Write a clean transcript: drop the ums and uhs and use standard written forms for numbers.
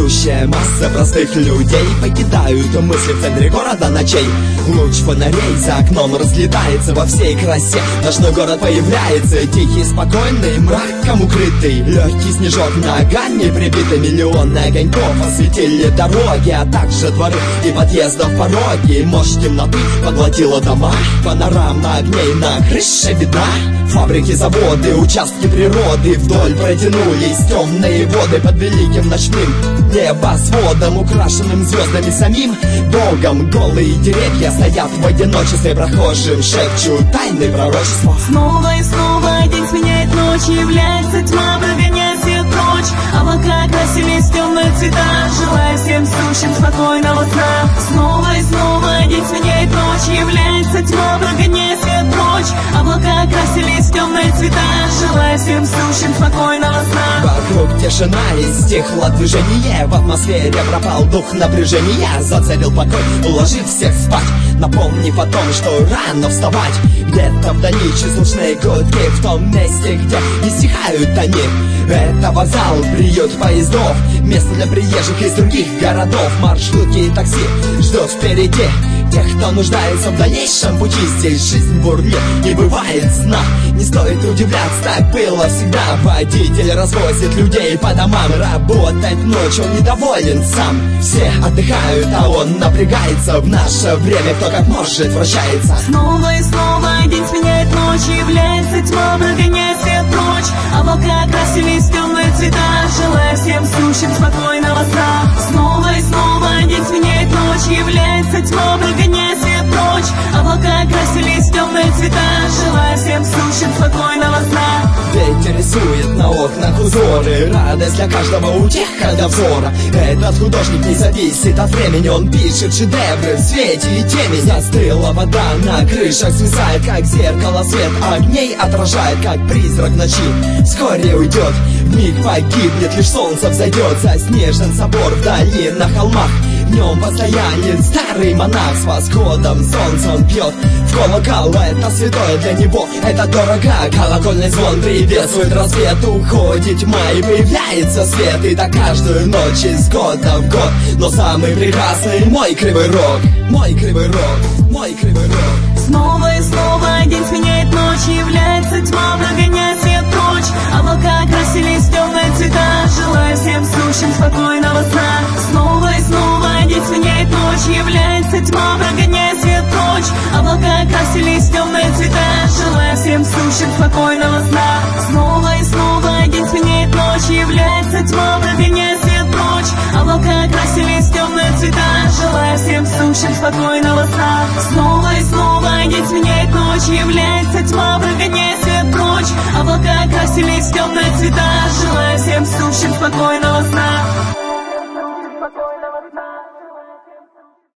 Гнетущая масса простых людей покидают мысли в центре города ночей. Луч фонарей за окном разлетается во всей красе. Ночной город появляется, тихий, спокойный, мраком укрытый. Легкий снежок ногами прибитый, миллионы огоньков осветили дороги, а также дворы и подъездов пороги. Мощь темноты поглотила дома, панорама огней на крыше видна. Фабрики, заводы, участки природы вдоль протянулись темные воды под великим ночным небосводом, украшенным звездами самим Богом. Голые деревья стоят в одиночестве, прохожим шепчут тайны пророчества. Снова и снова день сменяет ночь, является тьма, прогоняя свет прочь. Облака красились в темные цвета, желая всем сущим спокойного сна. Снова и снова день сменяет ночь, является тьма, прогоняя свет прочь. Облака красились в темные цвета, желая всем сущим спокойного сна. Вокруг тишина и стихло движение, в атмосфере пропал дух напряжения. Зацарил покой, уложив всех спать, напомнив о том, что рано вставать. Где-то вдали слышны гудки, в том месте, где не стихают они. Это вокзал, приют поездов, место для приезжих из других городов. Маршрутки и такси ждут впереди тех, кто нуждается в дальнейшем пути. Здесь жизнь бурлит, не бывает сна. Не стоит удивляться, так было всегда. Водитель развозит людей по домам, работать ночью он недоволен сам. Все отдыхают, а он напрягается. В наше время кто как может вращается. Снова и снова день сменяет ночь, является тьма, прогоняя свет прочь. Облака красились в темные цвета, желая всем сущим спокойного сна. Снова и снова день сменяет ночь, является тьма, прогоняя свет прочь. Облака красились в темные цвета, желая всем сущим спокойного сна. Ветер рисует на окнах узоры, радость для каждого, утеха для взора. Этот художник не зависит от времени, он пишет шедевры в свете и темени. Застыла вода на крышах, свисает, как зеркало, свет огней отражает, как призрак ночи. Вскоре уйдет, вмиг погибнет, лишь солнце взойдет. Заснежен собор вдали на холмах, в нем постоянен старый монах. С восходом солнца он пьет в колокол, это святое для него, это дорого. Колокольный звон приветствует рассвет, уходит тьма и появляется свет. И так каждую ночь из года в год, но самый прекрасный мой кривой рог, мой кривой рог, мой кривой рог. Снова и снова день сменяет ночь, является тьма, прогоняя свет прочь. Облака красились в темные цвета, желая всем сущим спокойного сна. Снова и снова день сменяет ночь, является тьма, прогоняя свет прочь. Облака красились в темные цвета, желая всем сущим спокойного сна. Снова и снова день сменяет ночь, является тьма, прогоняя свет прочь. Облака красились в темные цвета, желая всем сущим спокойного сна. Снова и снова день сменяет ночь, является тьма, прогоняя свет прочь. Облака красились в темные цвета, желая всем сущим спокойного сна.